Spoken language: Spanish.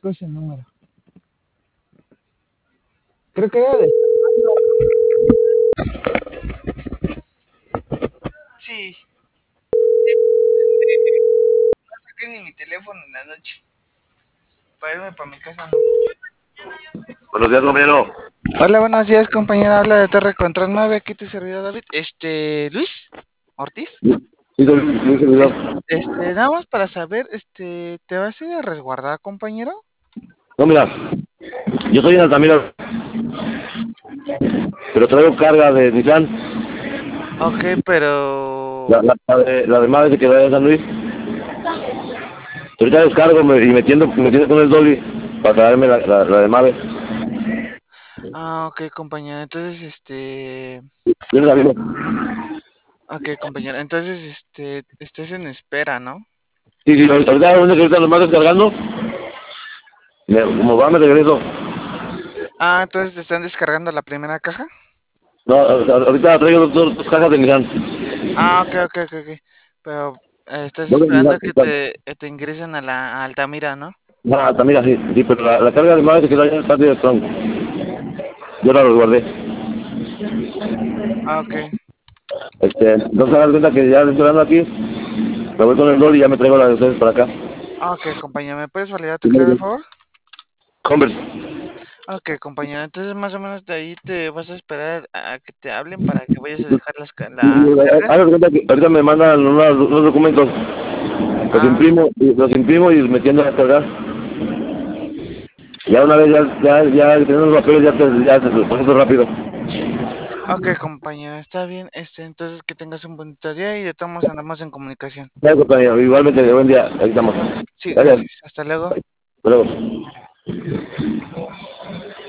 cuál es el número. Creo que era de... Sí. No saqué ni mi teléfono en la noche. Para irme para mi casa, no. Buenos días, compañero. Hola, buenos días, compañera. Habla de Torre Control 9. Aquí tu servidor David. Luis Ortiz. Sí, soy servidor. Nada más para saber, ¿te vas a ir a resguardar, compañero? No, mira, yo estoy en Altamira, pero traigo carga de Nissan. Ok, pero... La de Mave que va de San Luis. Ahorita descargo y me tiendo con el Dolly para traerme la de Mave. Ah, ok, compañero. Entonces, Yo no sabía. ok, compañero. Entonces, estás en espera, ¿no? Sí, sí, ahorita lo más descargando. Como va, me regreso. Ah, entonces te están descargando la primera caja. No, ahorita traigo dos cajas de Nissan. Ah, ok, ok, ok, ok. Pero estás Dos de esperando Nissan. a que te ingresen a la a Altamira, ¿no? Ah, Altamira, sí, sí, pero la carga de Mave se quedó ahí en el patio de Strong. Yo la resguardé. Ah, ok. Entonces, me cuenta que ya estoy esperando aquí. Me voy con el Dolly y ya me traigo la de ustedes para acá. Ah, ok, compañero. ¿Me puedes validar tu clave, por favor? Converse. Ok, compañero. Entonces, más o menos de ahí te vas a esperar a que te hablen para que vayas a dejar las Haga cargas. de cuenta que ahorita me mandan unos documentos, Ah, los imprimo y me tiendo a descargar. Ya una vez ya teniendo los papeles ya te los proceso rápido. ok, compañero. Está bien. Entonces que tengas un bonito día y de todos modos andamos en comunicación. Gracias, compañero. Igualmente, buen día. Ahí estamos. Sí, Gracias. gracias. Hasta luego. Hasta luego.